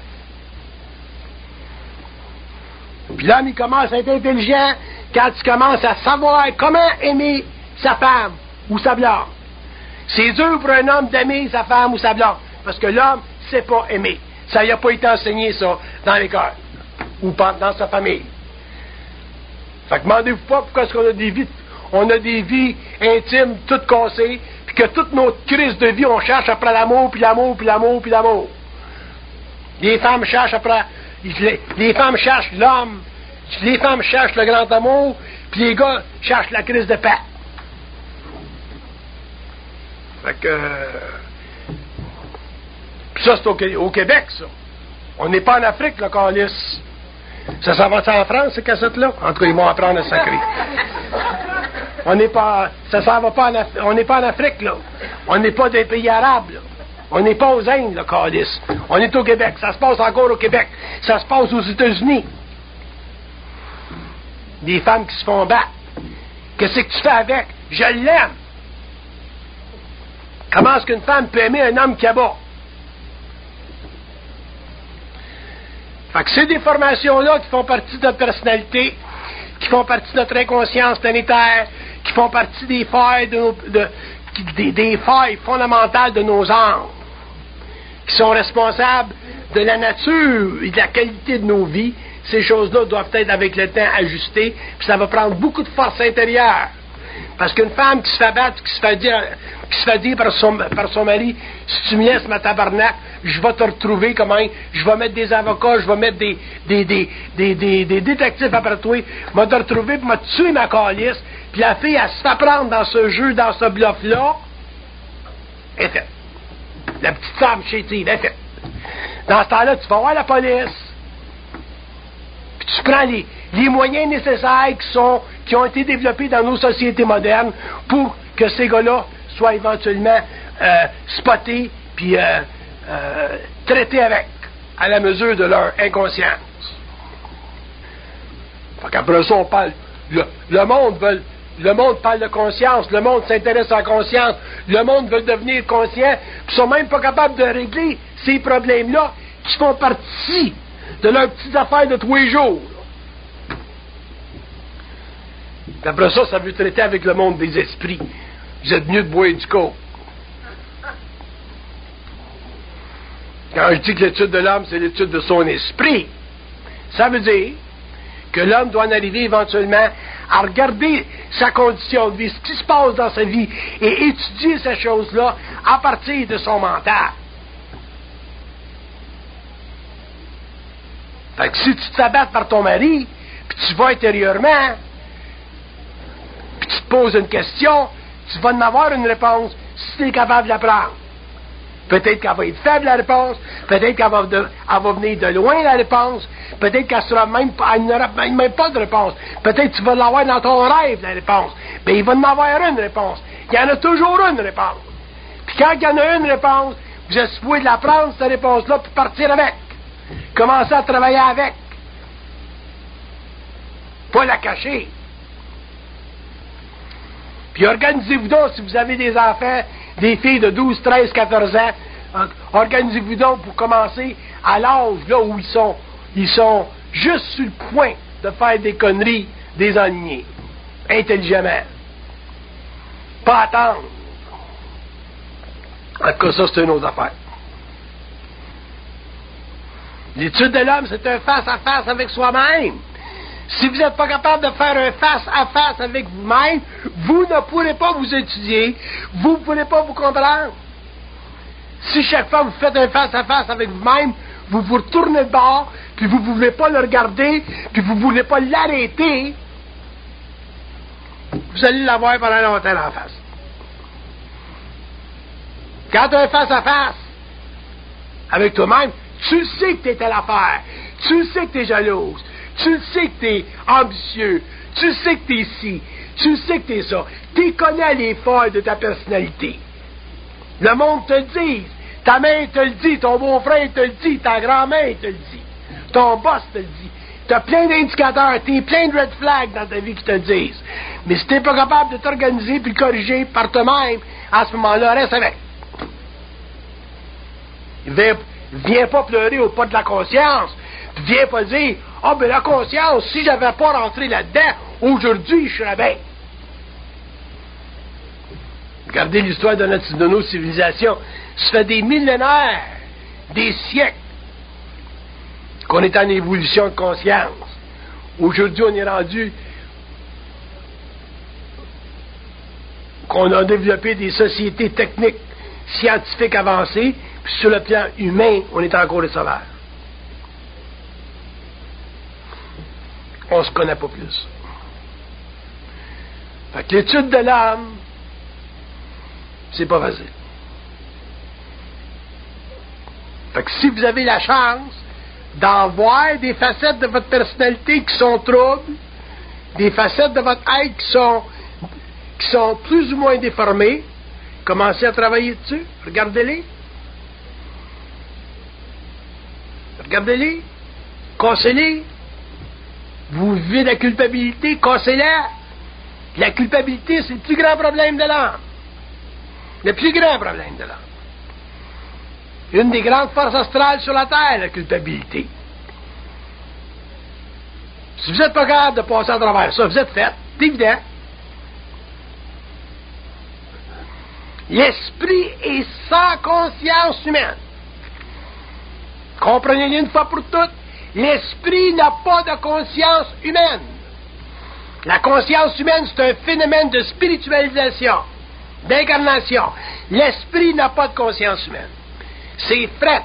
Puis l'homme, il commence à être intelligent quand il commence à savoir comment aimer sa femme ou sa blonde. C'est dur pour un homme d'aimer sa femme ou sa blonde, parce que l'homme ne sait pas aimer. Ça lui a pas été enseigné, ça, dans l'école, ou pas dans sa famille. Fait que demandez-vous pas pourquoi est-ce qu'on a des vies, on a des vies intimes toutes cassées, puis que toute notre crise de vie, on cherche après l'amour, puis l'amour, puis l'amour, puis l'amour. Les femmes cherchent après, les, les femmes cherchent l'homme, les femmes cherchent le grand amour, puis les gars cherchent la crise de paix. Fait que... Euh, puis ça, c'est au, au Québec, ça. On n'est pas en Afrique, le calice. Ça s'en va en France, ces cassettes-là? En tout cas, ils vont apprendre à sacrer. On n'est pas... Ça s'en va pas en Afrique. On n'est pas en Afrique, là. On n'est pas des pays arabes, là. On n'est pas aux Indes, le calice. On est au Québec. Ça se passe encore au Québec. Ça se passe aux États-Unis. Des femmes qui se font battre. Qu'est-ce que tu fais avec? Je l'aime. Comment est-ce qu'une femme peut aimer un homme qui abat? Fait que ces déformations-là qui font partie de notre personnalité, qui font partie de notre inconscience planétaire, qui font partie des failles, de nos, de, des, des failles fondamentales de nos âmes, qui sont responsables de la nature et de la qualité de nos vies, ces choses-là doivent être avec le temps ajustées, puis ça va prendre beaucoup de force intérieure. Parce qu'une femme qui se fait battre, qui se fait dire, qui se fait dire par son, par son mari, si tu me laisses ma tabarnak, je vais te retrouver comment, je vais mettre des avocats, je vais mettre des, des, des, des, des, des détectives après toi, je vais te retrouver pour me tuer ma calice, puis la fille, elle se fait prendre dans ce jeu, dans ce bluff-là, elle est faite. La petite femme chétive, elle est faite. Dans ce temps-là, tu vas voir la police, puis tu prends les, les moyens nécessaires qui sont, qui ont été développés dans nos sociétés modernes pour que ces gars-là soient éventuellement euh, spotés puis euh, euh, traités avec, à la mesure de leur inconscience. Fait qu'après ça, on parle, le, le monde veut, le monde parle de conscience, le monde s'intéresse à la conscience, le monde veut devenir conscient, puis ils sont même pas capables de régler ces problèmes-là qui font partie de leurs petites affaires de tous les jours. Puis après ça, ça veut traiter avec le monde des esprits. Vous êtes mieux de boire du coke. Quand je dis que l'étude de l'homme, c'est l'étude de son esprit, ça veut dire que l'homme doit en arriver éventuellement à regarder sa condition de vie, ce qui se passe dans sa vie, et étudier ces choses-là à partir de son mental. Fait que si tu te fais battre par ton mari, puis tu vas intérieurement, puis tu te poses une question, tu vas en avoir une réponse si tu es capable de la prendre. Peut-être qu'elle va être faible, la réponse. Peut-être qu'elle va, de, elle va venir de loin, la réponse. Peut-être qu'elle sera même, elle n'aura même, même pas de réponse. Peut-être que tu vas l'avoir dans ton rêve, la réponse. Mais il va en avoir une réponse. Il y en a toujours une réponse. Puis quand il y en a une réponse, vous êtes supposé de la prendre, cette réponse-là, puis partir avec. Commencer à travailler avec. Pas la cacher. Puis organisez-vous donc, si vous avez des enfants, des filles de douze, treize, quatorze ans, organisez-vous donc pour commencer à l'âge là où ils sont, ils sont juste sur le point de faire des conneries, des ennuis, intelligemment. Pas attendre. En tout cas, ça, c'est une autre affaire. L'étude de l'homme, c'est un face-à-face avec soi-même. Si vous n'êtes pas capable de faire un face-à-face avec vous-même, vous ne pourrez pas vous étudier, vous ne pourrez pas vous comprendre. Si chaque fois vous faites un face-à-face avec vous-même, vous vous retournez de bord, puis vous ne voulez pas le regarder, puis vous ne voulez pas l'arrêter, vous allez l'avoir pendant longtemps en face. Quand tu as un face-à-face avec toi-même, tu sais que tu es à l'affaire, tu sais que tu es jalouse, tu sais que tu es ambitieux, tu sais que tu es ci, tu sais que tu es ça. Tu connais les failles de ta personnalité. Le monde te le dit, ta mère te le dit, ton beau-frère te le dit, ta grand-mère te le dit, ton boss te le dit. Tu as plein d'indicateurs, tu es plein de red flags dans ta vie qui te le disent. Mais si tu n'es pas capable de t'organiser et de le corriger par toi-même, à ce moment-là, reste avec. Viens, viens pas pleurer au pas de la conscience. Puis viens pas dire, ah, oh, ben la conscience, si j'avais pas rentré là-dedans, aujourd'hui, je serais bien. Regardez l'histoire de, notre, de nos civilisations. Ça fait des millénaires, des siècles, qu'on est en évolution de conscience. Aujourd'hui, on est rendu qu'on a développé des sociétés techniques, scientifiques avancées, puis sur le plan humain, on est encore les sauvages. On se connaît pas plus. Fait que l'étude de l'âme, c'est pas facile. Fait que si vous avez la chance d'en voir des facettes de votre personnalité qui sont troubles, des facettes de votre être qui sont, qui sont plus ou moins déformées, commencez à travailler dessus. Regardez-les. Regardez-les. Cassez-les. Vous vivez de la culpabilité, cassez-la. La culpabilité, c'est le plus grand problème de l'âme. Le plus grand problème de l'âme. Une des grandes forces astrales sur la Terre, la culpabilité. Si vous n'êtes pas capable de passer à travers ça, vous êtes fait. C'est évident. L'esprit est sans conscience humaine. Comprenez-le une fois pour toutes. L'esprit n'a pas de conscience humaine. La conscience humaine, c'est un phénomène de spiritualisation, d'incarnation. L'esprit n'a pas de conscience humaine. C'est fret.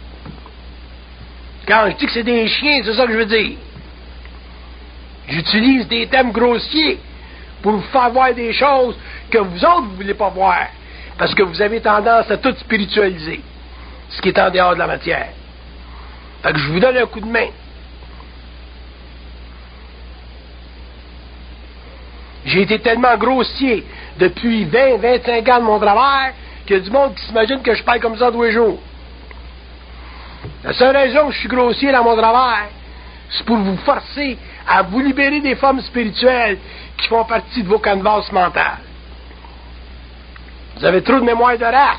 Quand je dis que c'est des chiens, c'est ça que je veux dire. J'utilise des thèmes grossiers pour vous faire voir des choses que vous autres, vous ne voulez pas voir. Parce que vous avez tendance à tout spiritualiser, ce qui est en dehors de la matière. Fait que je vous donne un coup de main. J'ai été tellement grossier depuis vingt, vingt-cinq ans de mon travail qu'il y a du monde qui s'imagine que je parle comme ça tous les jours. La seule raison que je suis grossier dans mon travail, c'est pour vous forcer à vous libérer des formes spirituelles qui font partie de vos canevas mentales. Vous avez trop de mémoire de race.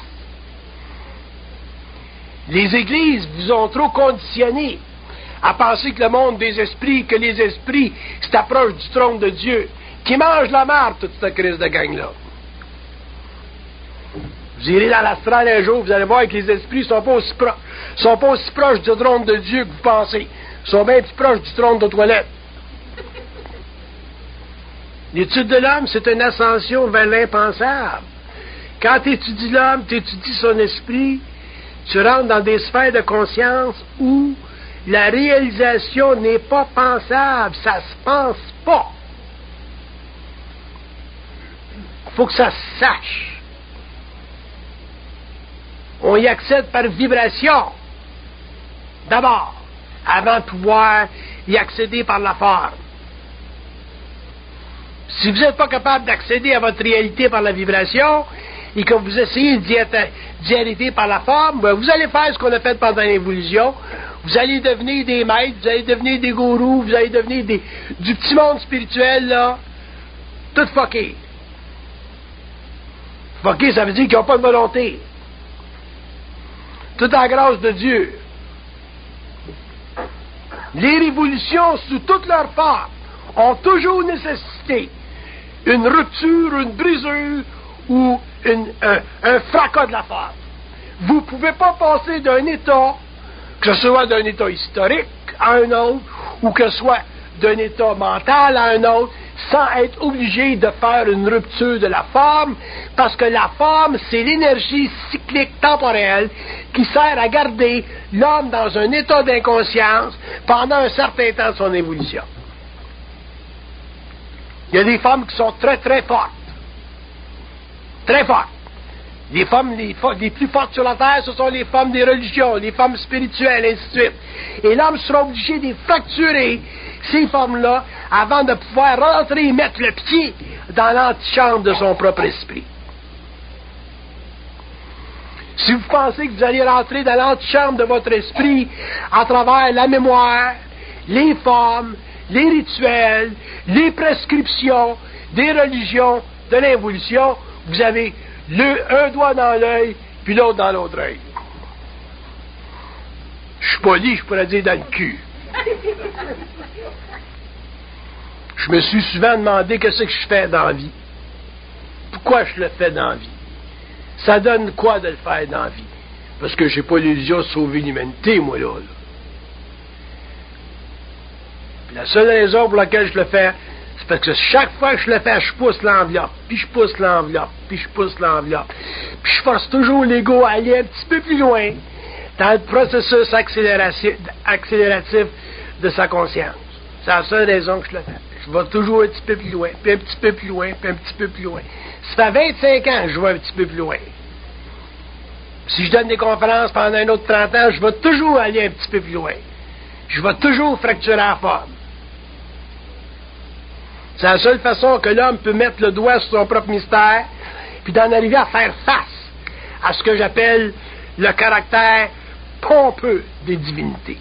Les églises vous ont trop conditionné à penser que le monde des esprits, que les esprits s'approchent du trône de Dieu, qui mangent la marde, toute cette crise de gang-là. Vous irez dans l'astral un jour, vous allez voir que les esprits ne sont pas aussi proches, sont pas aussi proches du trône de Dieu que vous pensez. Ils sont bien plus proches du trône de toilette. L'étude de l'homme, c'est une ascension vers l'impensable. Quand tu étudies l'homme, tu étudies son esprit, tu rentres dans des sphères de conscience où la réalisation n'est pas pensable, ça se pense pas. Il faut que ça se sache. On y accède par vibration, d'abord, avant de pouvoir y accéder par la forme. Si vous n'êtes pas capable d'accéder à votre réalité par la vibration, et que vous essayez d'y, être, d'y arrêter par la forme, ben vous allez faire ce qu'on a fait pendant l'évolution. Vous allez devenir des maîtres, vous allez devenir des gourous, vous allez devenir des, du petit monde spirituel, là, tout fucké. Fucké, ça veut dire qu'ils n'ont pas de volonté. Tout en grâce de Dieu. Les révolutions, sous toutes leurs formes, ont toujours nécessité une rupture, une brisure ou une, un, un fracas de la forme. Vous ne pouvez pas passer d'un état, que ce soit d'un état historique à un autre, ou que ce soit d'un état mental à un autre, sans être obligé de faire une rupture de la forme, parce que la forme, c'est l'énergie cyclique temporelle qui sert à garder l'homme dans un état d'inconscience pendant un certain temps de son évolution. Il y a des femmes qui sont très très fortes. Très fortes. Les femmes les, les plus fortes sur la terre, ce sont les femmes des religions, les femmes spirituelles, et ainsi de suite. Et l'homme sera obligé de fracturer ces femmes-là avant de pouvoir rentrer et mettre le pied dans l'antichambre de son propre esprit. Si vous pensez que vous allez rentrer dans l'antichambre de votre esprit à travers la mémoire, les formes, les rituels, les prescriptions des religions de l'involution, vous avez le, un doigt dans l'œil, puis l'autre dans l'autre œil. Je suis poli, je pourrais dire dans le cul. Je me suis souvent demandé qu'est-ce que je fais dans la vie. Pourquoi je le fais dans la vie? Ça donne quoi de le faire dans la vie? Parce que j'ai pas l'illusion de sauver l'humanité, moi, là. là. Puis la seule raison pour laquelle je le fais, c'est parce que chaque fois que je le fais, je pousse l'enveloppe, puis je pousse l'enveloppe, puis je pousse l'enveloppe. Puis je force toujours l'ego à aller un petit peu plus loin dans le processus accélératif, accélératif de sa conscience. C'est la seule raison que je le fais. Je vais toujours un petit peu plus loin, puis un petit peu plus loin, puis un petit peu plus loin. Ça fait vingt-cinq ans que je vais un petit peu plus loin. Si je donne des conférences pendant un autre trente ans, je vais toujours aller un petit peu plus loin. Je vais toujours fracturer la forme. C'est la seule façon que l'homme peut mettre le doigt sur son propre mystère, puis d'en arriver à faire face à ce que j'appelle le caractère pompeux des divinités.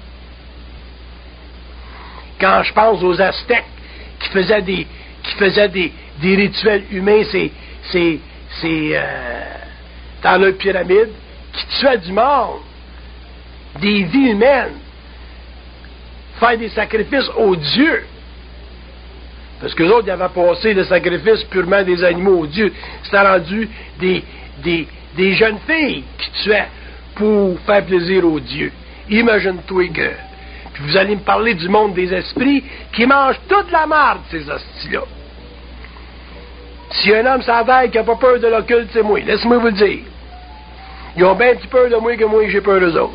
Quand je pense aux Aztèques qui faisaient des, qui faisaient des, des rituels humains, c'est, c'est, c'est euh, dans leur pyramide, qui tuaient du monde, des vies humaines, faire des sacrifices aux dieux. Parce que les autres, ils avaient passé le sacrifice purement des animaux aux dieux. C'était rendu des, des, des jeunes filles qui tuaient pour faire plaisir aux dieux. Imagine-toi que... Puis vous allez me parler du monde des esprits qui mangent toute la marde, ces hosties-là. Si un homme s'avère qui n'a pas peur de l'occulte, c'est moi. Laisse-moi vous le dire. Ils ont bien plus peur de moi que moi, j'ai peur d'eux autres.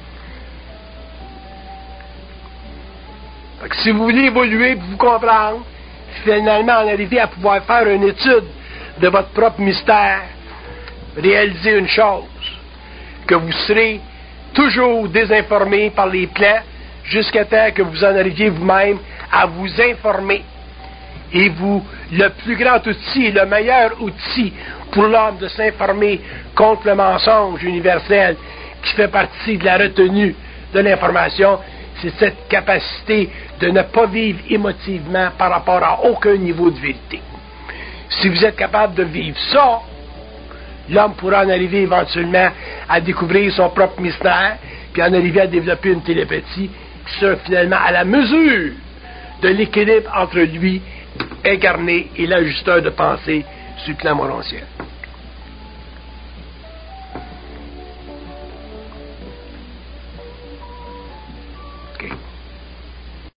Fait que si vous voulez évoluer et vous comprendre, finalement en arriver à pouvoir faire une étude de votre propre mystère, réaliser une chose, que vous serez toujours désinformé par les plans jusqu'à temps que vous en arriviez vous-même à vous informer. Et vous, le plus grand outil et le meilleur outil pour l'homme de s'informer contre le mensonge universel qui fait partie de la retenue de l'information, c'est cette capacité de ne pas vivre émotivement par rapport à aucun niveau de vérité. Si vous êtes capable de vivre ça, l'homme pourra en arriver éventuellement à découvrir son propre mystère, puis en arriver à développer une télépathie qui sera finalement à la mesure de l'équilibre entre lui incarné et l'ajusteur de pensée sur le plan morontiel.